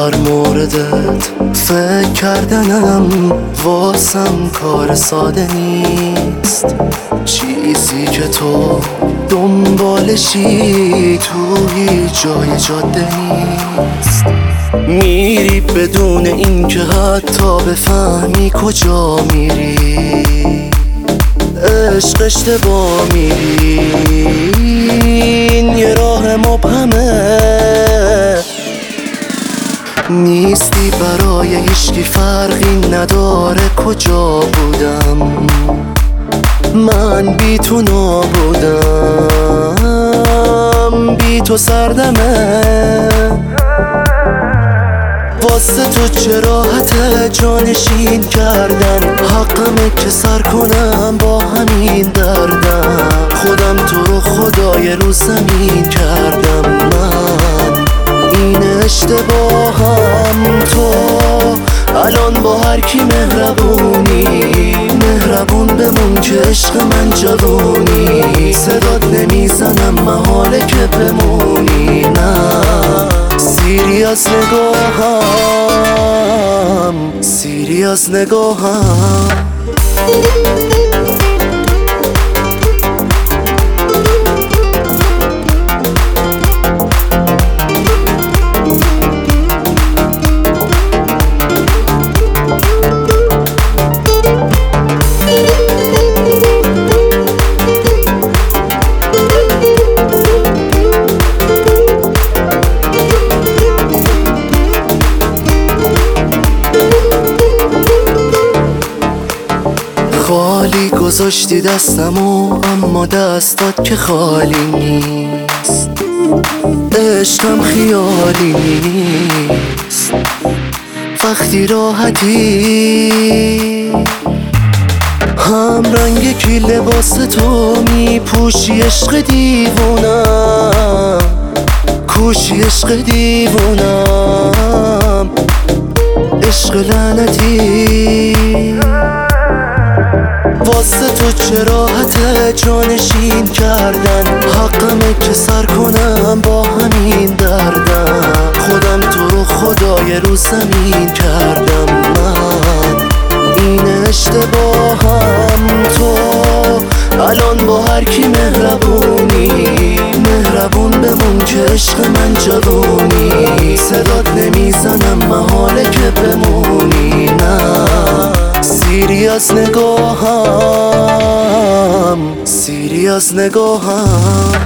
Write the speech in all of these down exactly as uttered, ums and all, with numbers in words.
در موردت فکر کردنم واسم کار ساده نیست. چیزی که تو دنبالشی توی جای جاده نیست. میری بدون اینکه حتی بفهمی کجا میری. عشق اشتباه میری، این یه راه مبهمه. نیستی برای هیچکی، فرقی نداره کجا بودم. من بی تو نابودم، بی تو سردمه. واسه تو چه راحته جانشین کردن، حقمه که سر کنم با همین دردم. خودم تو رو خدای رو زمین کردم. من این اشتباهم، تو الان با هر کی مهربونی. مهربون بمون که عشق من جوونی. صدات نمیزنم محاله که بمونی. نه سیری از نگاهم، سیری از نگاهم. خالی گذاشتی دستمو، اما دستات که خالی نیست. عشقم خیالی نیست. وقتی راحتی هم رنگ کی لباس تو میپوشی. عشق دیوونم، کوشی عشق دیوونم. عشق لعنتی واسه تو چه راحته جانشین کردن. حقمه که سر کنم با همین دردم. خودم تو رو خدای رو زمین کردم. من این اشتباهم، تو الان با هر کی مهربونی. مهربون بمون که عشق من جوونی. صدات نمیزنم محاله که بمونی. نه سیری از نگاهم، سیری از نگاهم.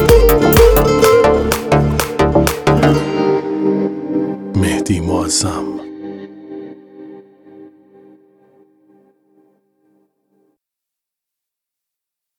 مهدی معظم.